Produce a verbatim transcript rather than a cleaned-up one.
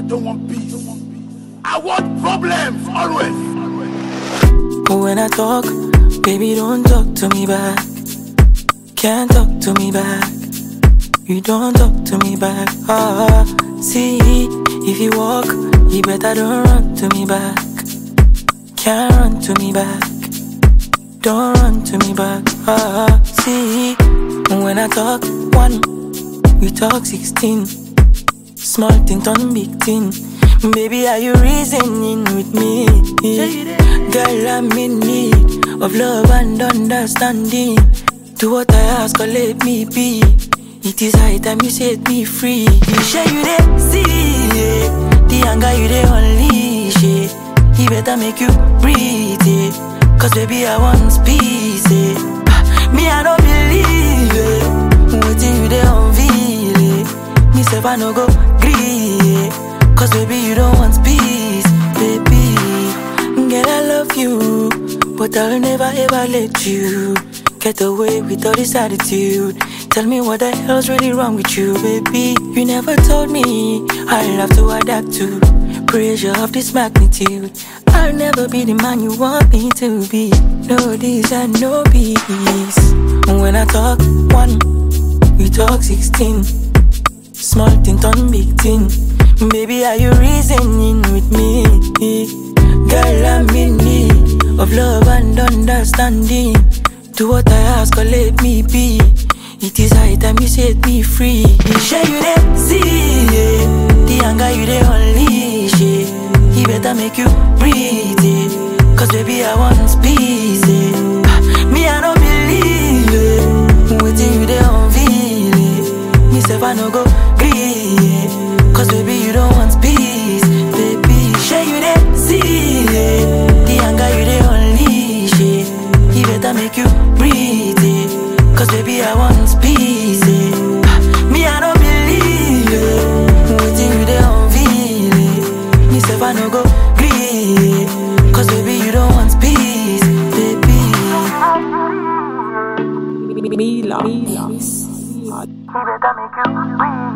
don't want peace. I want problems always. When I talk, baby, don't talk to me back. Can't talk to me back. You don't talk to me back. Ah, see, if you walk, you better don't run to me back. Can't run to me back. Don't run to me back. Ah, see, when I talk one, we talk sixteen. Small thing turn big thing. Baby, are you reasoning with me? Girl, I'm in need of love and understanding. Do what I ask or let me be. It is high time you set me free. You share you dey see, yeah. The anger you dey unleash, yeah. He better make you breathe, yeah. Cause baby I want peace, yeah. Me I don't believe it. Waiting you dey unveil, yeah. Me say I no go gree, yeah. Cause baby you don't want peace, baby. Girl I love you, but I'll never ever let you get away with all this attitude. Tell me what the hell's really wrong with you, baby. You never told me I'll have to adapt to pressure of this magnitude. I'll never be the man you want me to be. No this and no peace. When I talk one, we talk sixteen. Small thing turn big thing. Baby, are you reasoning with me? Girl, I'm in need of love and understanding. Do what I ask or let me be. It is high time you set me free. Share you dey see, yeah. The anger you dey unleash, yeah. He better make you breathe, yeah. Cause baby I want peace, yeah. Me I don't believe it. Waiting you dey unveil, yeah. Me say I no go gree, yeah. Cause baby you don't want peace, baby. Share you dey see, yeah. The anger you dey unleash, yeah. He better make you breathe, yeah. Cause baby I want peace, yeah. Me I don't believe it. Waiting you dey unveil, yeah. Me say I no go gree, yeah. Cause baby you don't want peace, baby. Me love. He better make you breathe.